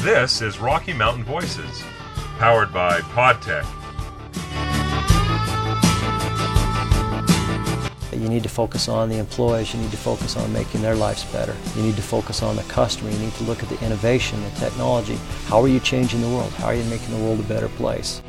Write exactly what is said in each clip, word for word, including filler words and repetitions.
This is Rocky Mountain Voices, powered by PodTech. You need to focus on the employees. You need to focus on making their lives better. You need to focus on the customer. You need to look at the innovation, the technology. How are you changing the world? How are you making the world a better place?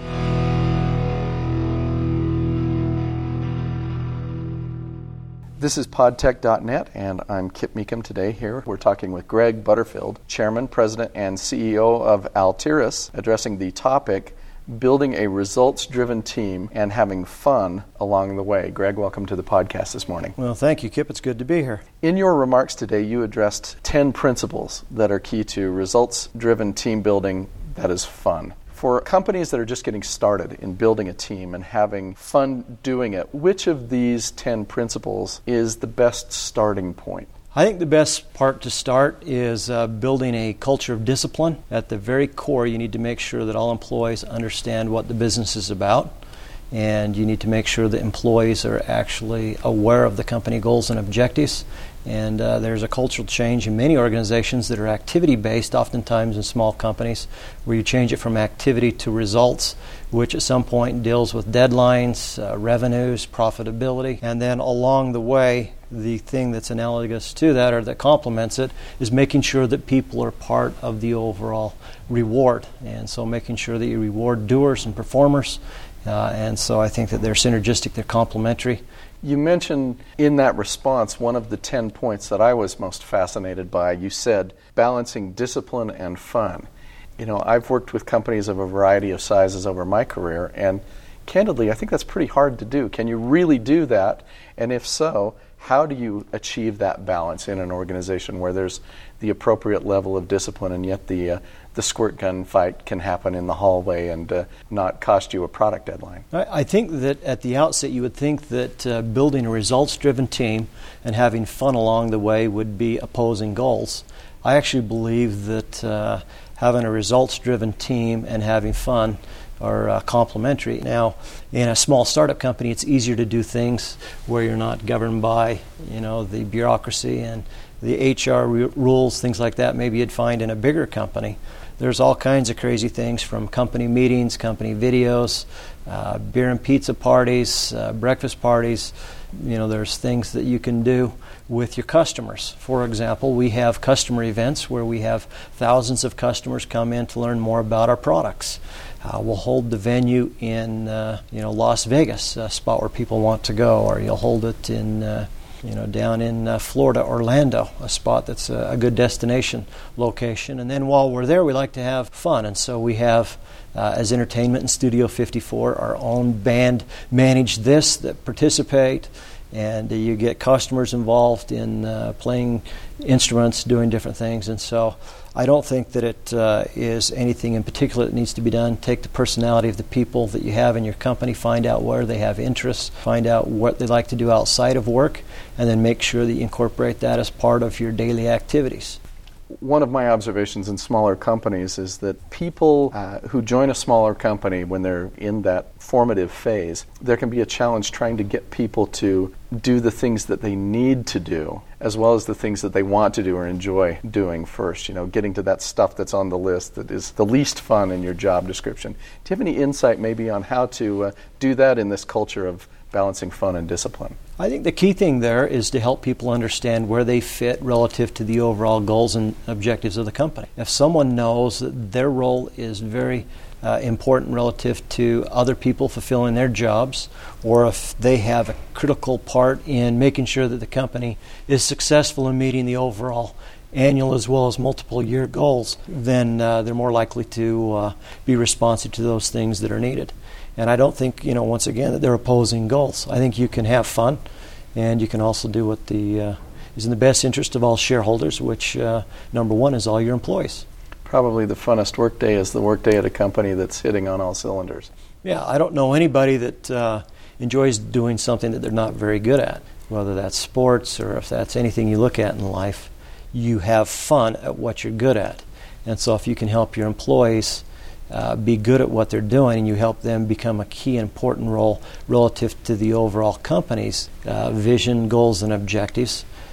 This is PodTech dot net, and I'm Kip Meekum today here. We're talking with Greg Butterfield, Chairman, President, and C E O of Altiris, addressing the topic, building a results-driven team and having fun along the way. Greg, welcome to the podcast this morning. Well, thank you, Kip. It's good to be here. In your remarks today, you addressed ten principles that are key to results-driven team building that is fun. For companies that are just getting started in building a team and having fun doing it, which of these ten principles is the best starting point? I think the best part to start is uh, building a culture of discipline. At the very core, you need to make sure that all employees understand what the business is about, and you need to make sure that employees are actually aware of the company goals and objectives. And uh, there's a cultural change in many organizations that are activity-based, oftentimes in small companies, where you change it from activity to results, which at some point deals with deadlines, uh, revenues, profitability. And then along the way, the thing that's analogous to that or that complements it is making sure that people are part of the overall reward. And so making sure that you reward doers and performers. Uh, and so I think that they're synergistic, they're complementary. You mentioned in that response one of the ten points that I was most fascinated by. You said balancing discipline and fun. You know, I've worked with companies of a variety of sizes over my career, and candidly, I think that's pretty hard to do. Can you really do that? And if so, how do you achieve that balance in an organization where there's the appropriate level of discipline and yet the uh, the squirt gun fight can happen in the hallway and uh, not cost you a product deadline? I think that at the outset you would think that uh, building a results-driven team and having fun along the way would be opposing goals. I actually believe that uh, having a results-driven team and having fun are uh, complementary. Now, in a small startup company, it's easier to do things where you're not governed by, you know, the bureaucracy and the H R r- rules, things like that. Maybe you'd find in a bigger company. There's all kinds of crazy things, from company meetings, company videos, uh, beer and pizza parties, uh, breakfast parties. You know, there's things that you can do with your customers. For example, we have customer events where we have thousands of customers come in to learn more about our products. Uh, we'll hold the venue in, uh, you know, Las Vegas, a spot where people want to go, or you'll hold it in, uh, you know, down in uh, Florida, Orlando, a spot that's a, a good destination location. And then while we're there, we like to have fun, and so we have, uh, as Entertainment in Studio fifty-four, our own band manage this that participate. And uh, you get customers involved in uh, playing instruments, doing different things. And so I don't think that it uh, is anything in particular that needs to be done. Take the personality of the people that you have in your company, find out where they have interests, find out what they like to do outside of work, and then make sure that you incorporate that as part of your daily activities. One of my observations in smaller companies is that people uh, who join a smaller company when they're in that formative phase, there can be a challenge trying to get people to do the things that they need to do, as well as the things that they want to do or enjoy doing first. You know, getting to that stuff that's on the list that is the least fun in your job description. Do you have any insight maybe on how to uh, do that in this culture of balancing fun and discipline? I think the key thing there is to help people understand where they fit relative to the overall goals and objectives of the company. If someone knows that their role is very uh, important relative to other people fulfilling their jobs, or if they have a critical part in making sure that the company is successful in meeting the overall annual as well as multiple year goals, then uh, they're more likely to uh, be responsive to those things that are needed. And I don't think, you know, once again, that they're opposing goals. I think you can have fun, and you can also do what the uh, is in the best interest of all shareholders, which, uh, number one, is all your employees. Probably the funnest workday is the workday at a company that's hitting on all cylinders. Yeah, I don't know anybody that uh, enjoys doing something that they're not very good at, whether that's sports or if that's anything you look at in life. You have fun at what you're good at. And so if you can help your employees uh, be good at what they're doing, and you help them become a key important role relative to the overall company's uh, vision, goals, and objectives,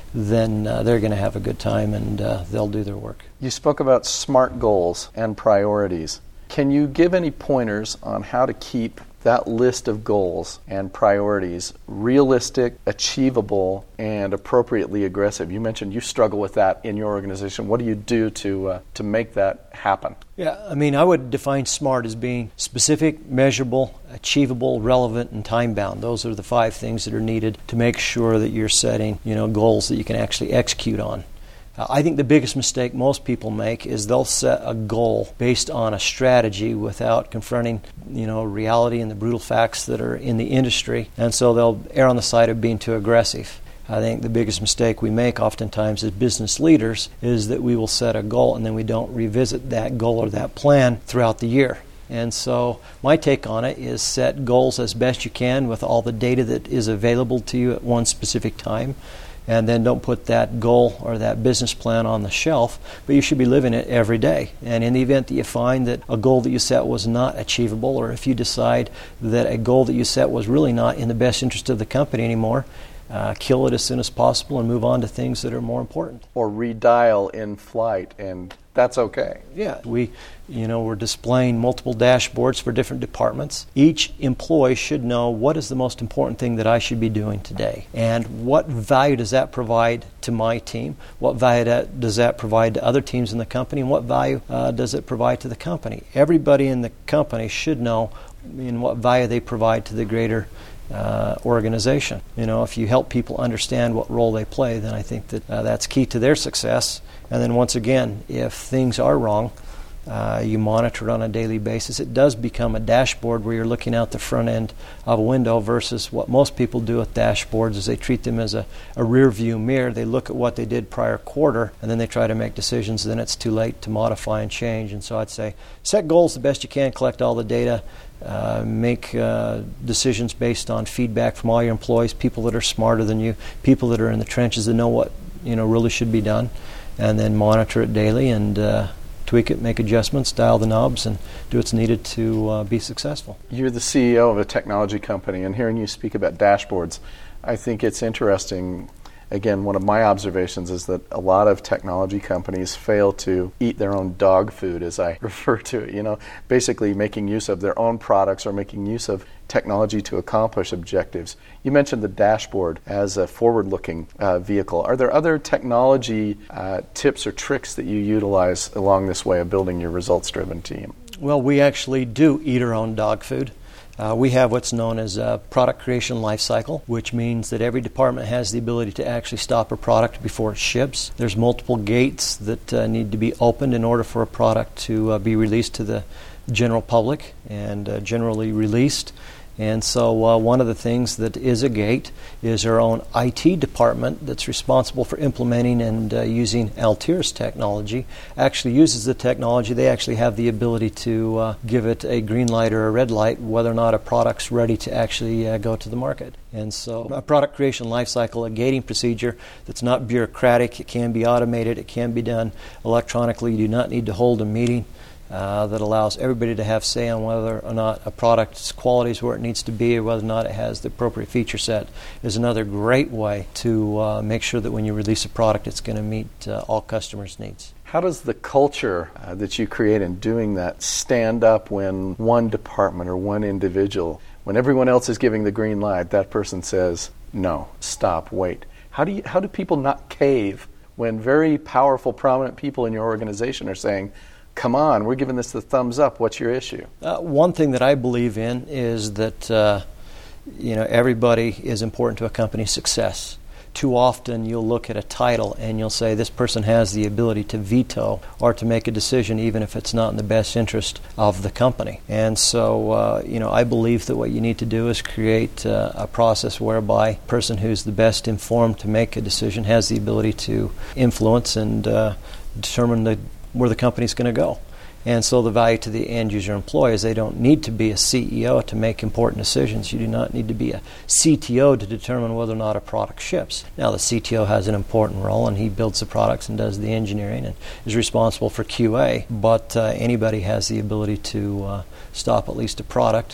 then uh, they're going to have a good time and uh, they'll do their work. You spoke about SMART goals and priorities. Can you give any pointers on how to keep that list of goals and priorities realistic, achievable, and appropriately aggressive? You mentioned you struggle with that in your organization. What do you do to uh, to make that happen? Yeah, I mean, I would define SMART as being specific, measurable, achievable, relevant, and time-bound. Those are the five things that are needed to make sure that you're setting, you know, goals that you can actually execute on. I think the biggest mistake most people make is they'll set a goal based on a strategy without confronting, you know, reality and the brutal facts that are in the industry, and so they'll err on the side of being too aggressive. I think the biggest mistake we make oftentimes as business leaders is that we will set a goal and then we don't revisit that goal or that plan throughout the year. And so my take on it is set goals as best you can with all the data that is available to you at one specific time. And then don't put that goal or that business plan on the shelf, but you should be living it every day. And in the event that you find that a goal that you set was not achievable, or if you decide that a goal that you set was really not in the best interest of the company anymore, uh, kill it as soon as possible and move on to things that are more important. Or redial in flight, and that's okay. Yeah, we, you know, we're displaying multiple dashboards for different departments. Each employee should know what is the most important thing that I should be doing today, and what value does that provide to my team, what value that, does that provide to other teams in the company, and what value uh, does it provide to the company. Everybody in the company should know in what value they provide to the greater Uh, organization. You know, if you help people understand what role they play, then I think that uh, that's key to their success. And then once again, if things are wrong, uh, you monitor it on a daily basis. It does become a dashboard where you're looking out the front end of a window versus what most people do with dashboards is they treat them as a, a rear view mirror. They look at what they did prior quarter and then they try to make decisions. Then it's too late to modify and change. And so I'd say set goals the best you can, collect all the data, Uh, make uh, decisions based on feedback from all your employees, people that are smarter than you, people that are in the trenches that know what, you know, really should be done, and then monitor it daily and uh, tweak it, make adjustments, dial the knobs, and do what's needed to uh, be successful. You're the C E O of a technology company, and hearing you speak about dashboards, I think it's interesting. Again, one of my observations is that a lot of technology companies fail to eat their own dog food, as I refer to it, you know, basically making use of their own products or making use of technology to accomplish objectives. You mentioned the dashboard as a forward-looking uh, vehicle. Are there other technology uh, tips or tricks that you utilize along this way of building your results-driven team? Well, we actually do eat our own dog food. Uh, we have what's known as a product creation life cycle, which means that every department has the ability to actually stop a product before it ships. There's multiple gates that uh, need to be opened in order for a product to uh, be released to the general public and uh, generally released. And so uh, one of the things that is a gate is our own I T department that's responsible for implementing and uh, using Altiris technology. Actually uses the technology. They actually have the ability to uh, give it a green light or a red light whether or not a product's ready to actually uh, go to the market. And so a product creation life cycle, a gating procedure that's not bureaucratic. It can be automated. It can be done electronically. You do not need to hold a meeting. Uh, that allows everybody to have say on whether or not a product's quality is where it needs to be or whether or not it has the appropriate feature set is another great way to uh, make sure that when you release a product it's going to meet uh, all customers' needs. How does the culture uh, that you create in doing that stand up when one department or one individual, when everyone else is giving the green light, that person says, no, stop, wait? How do you, how do people not cave when very powerful, prominent people in your organization are saying, come on, we're giving this the thumbs up, what's your issue? Uh, one thing that I believe in is that uh, you know, everybody is important to a company's success. Too often you'll look at a title and you'll say this person has the ability to veto or to make a decision even if it's not in the best interest of the company. And so, uh, you know, I believe that what you need to do is create uh, a process whereby a person who's the best informed to make a decision has the ability to influence and uh, determine the, where the company's going to go. And so the value to the end user employee is they don't need to be a C E O to make important decisions. You do not need to be a C T O to determine whether or not a product ships. Now the C T O has an important role and he builds the products and does the engineering and is responsible for Q A, but uh, anybody has the ability to uh, stop at least a product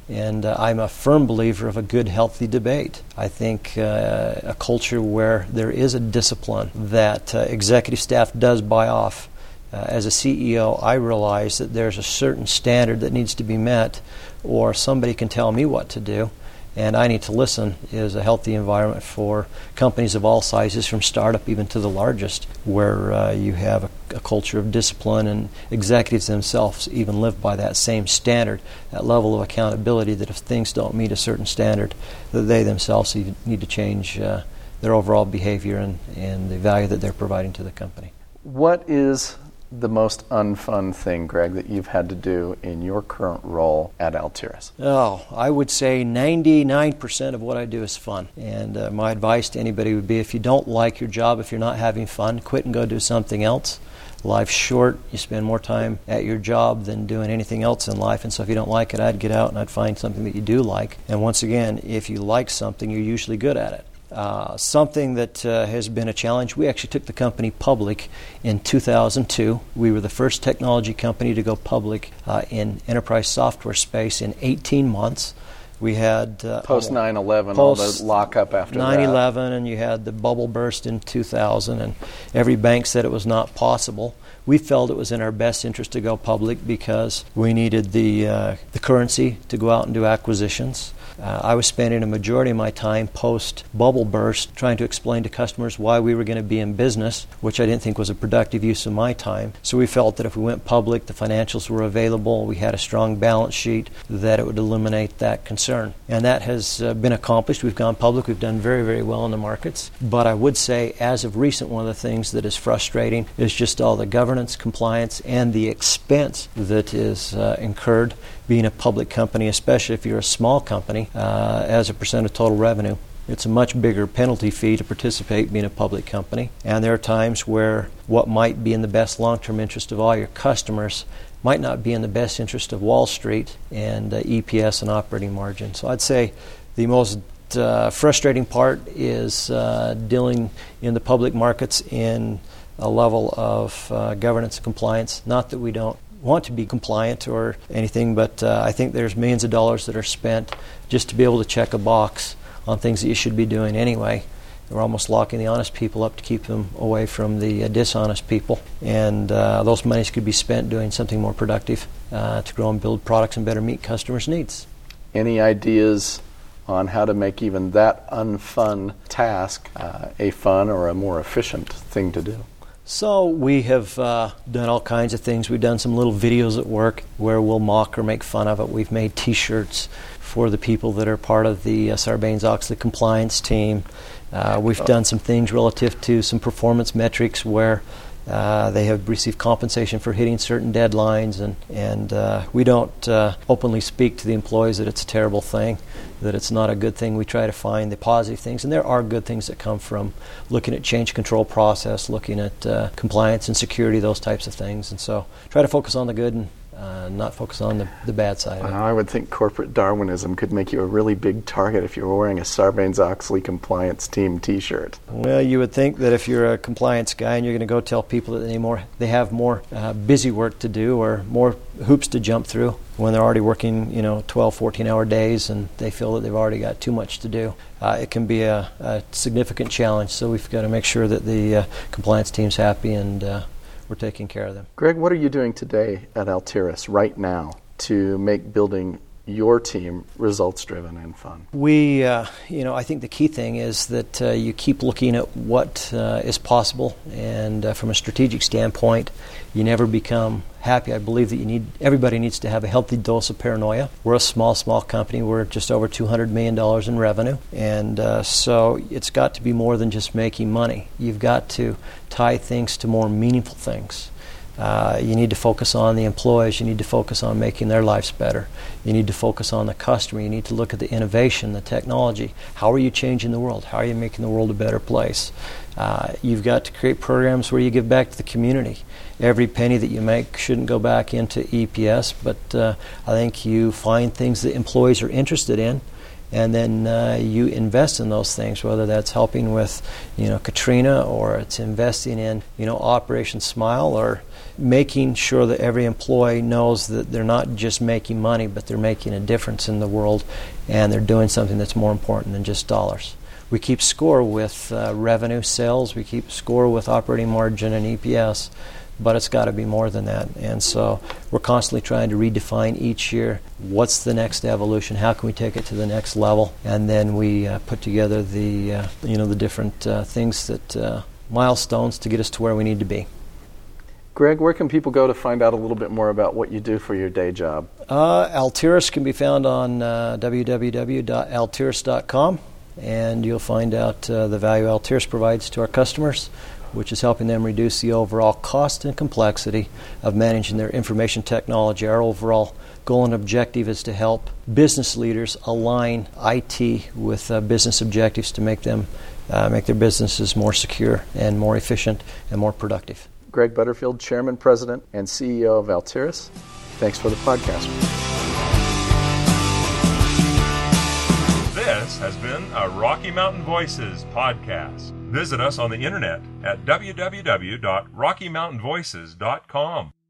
And uh, I'm a firm believer of a good, healthy debate. I think uh, a culture where there is a discipline that uh, executive staff does buy off. Uh, as a C E O, I realize that there's a certain standard that needs to be met, or somebody can tell me what to do, and I need to listen. Is a healthy environment for companies of all sizes, from startup even to the largest, where uh, you have a, a culture of discipline, and executives themselves even live by that same standard, that level of accountability, that if things don't meet a certain standard, that they themselves even need to change uh, their overall behavior and, and the value that they're providing to the company. What is the most unfun thing, Greg, that you've had to do in your current role at Altiris? Oh, I would say ninety-nine percent of what I do is fun. And uh, my advice to anybody would be, if you don't like your job, if you're not having fun, quit and go do something else. Life's short. You spend more time at your job than doing anything else in life. And so if you don't like it, I'd get out and I'd find something that you do like. And once again, if you like something, you're usually good at it. Uh, something that uh, has been a challenge, we actually took the company public in two thousand two. We were the first technology company to go public uh, in enterprise software space in eighteen months. We had uh, post nine eleven, all the lockup after nine eleven, that. And you had the bubble burst in two thousand, and every bank said it was not possible. We felt it was in our best interest to go public because we needed the uh, the currency to go out and do acquisitions. Uh, I was spending a majority of my time post-bubble burst trying to explain to customers why we were going to be in business, which I didn't think was a productive use of my time. So we felt that if we went public, the financials were available, we had a strong balance sheet, that it would eliminate that concern. And that has uh, been accomplished. We've gone public. We've done very, very well in the markets. But I would say, as of recent, one of the things that is frustrating is just all the governance, compliance, and the expense that is uh, incurred being a public company, especially if you're a small company, uh, as a percent of total revenue. It's a much bigger penalty fee to participate being a public company. And there are times where what might be in the best long-term interest of all your customers might not be in the best interest of Wall Street and uh, E P S and operating margin. So I'd say the most uh, frustrating part is uh, dealing in the public markets in a level of uh, governance and compliance. Not that we don't want to be compliant or anything, but uh, I think there's millions of dollars that are spent just to be able to check a box on things that you should be doing anyway. We're almost locking the honest people up to keep them away from the uh, dishonest people. And uh, those monies could be spent doing something more productive uh, to grow and build products and better meet customers' needs. Any ideas on how to make even that unfun task uh, a fun or a more efficient thing to do? So we have uh, done all kinds of things. We've done some little videos at work where we'll mock or make fun of it. We've made T-shirts for the people that are part of the uh, Sarbanes-Oxley compliance team. Uh, we've oh. done some things relative to some performance metrics where uh, they have received compensation for hitting certain deadlines, and, and uh, we don't uh, openly speak to the employees that it's a terrible thing, that it's not a good thing. We try to find the positive things, and there are good things that come from looking at change control process, looking at uh, compliance and security, those types of things. And so try to focus on the good and uh, not focus on the, the bad side of it. I would think corporate Darwinism could make you a really big target if you were wearing a Sarbanes-Oxley compliance team T-shirt. Well, you would think that if you're a compliance guy and you're going to go tell people that they more they have more uh, busy work to do or more hoops to jump through when they're already working, you know, twelve, fourteen-hour days and they feel that they've already got too much to do. Uh, it can be a, a significant challenge, so we've got to make sure that the uh, compliance team's happy and uh, we're taking care of them. Greg, what are you doing today at Altiris right now to make building your team results-driven and fun? We, uh, you know, I think the key thing is that uh, you keep looking at what uh, is possible, and uh, from a strategic standpoint, you never become happy. I believe that you need everybody needs to have a healthy dose of paranoia. We're a small, small company. We're just over two hundred million dollars in revenue, and uh, so it's got to be more than just making money. You've got to tie things to more meaningful things. Uh, you need to focus on the employees. You need to focus on making their lives better. You need to focus on the customer. You need to look at the innovation, the technology. How are you changing the world? How are you making the world a better place? Uh, you've got to create programs where you give back to the community. Every penny that you make shouldn't go back into E P S, but uh, I think you find things that employees are interested in, and then uh, you invest in those things, whether that's helping with, you know, Katrina, or it's investing in, you know, Operation Smile, or making sure that every employee knows that they're not just making money, but they're making a difference in the world, and they're doing something that's more important than just dollars. We keep score with uh, revenue, sales, we keep score with operating margin and E P S, but it's got to be more than that. And so we're constantly trying to redefine each year what's the next evolution, how can we take it to the next level, and then we uh, put together the uh, you know the different uh, things that uh, milestones to get us to where we need to be. Greg, where can people go to find out a little bit more about what you do for your day job? Uh, Altiris can be found on uh, w w w dot altiris dot com, and you'll find out uh, the value Altiris provides to our customers, which is helping them reduce the overall cost and complexity of managing their information technology. Our overall goal and objective is to help business leaders align I T with uh, business objectives to make them uh, make their businesses more secure and more efficient and more productive. Greg Butterfield, Chairman, President, and C E O of Altiris. Thanks for the podcast. This has been a Rocky Mountain Voices podcast. Visit us on the internet at w w w dot rocky mountain voices dot com.